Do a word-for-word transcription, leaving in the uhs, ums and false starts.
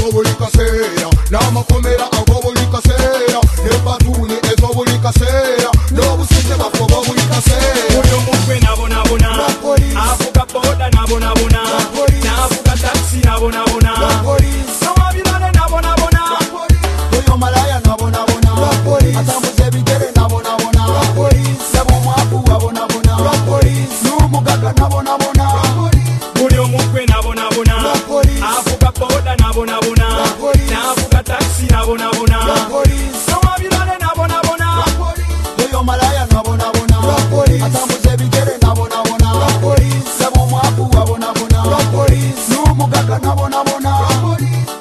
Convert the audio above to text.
ezo buli kaseera n'amakomera ago buli kaseera ne batuuni ezo buli kaseera n'obusente bafoba buli kaseera buli omukwe nabonabona avuga boda nabonabona n'avuga taxi nabonabona n'owabirane nabonabona oyo malaya nabonabona atambuza ebigere nabonabona saba omwavu wabonabona n'omugaga nabonabona buli omukwe nabonabona avuga boda nabonabona n'avuga taxi nabonabona n'owabirane nabonabona oyo malaya nabonabona atambuza ebigere nabonabona saba omwavu wabonabona n'omugaga nabonabona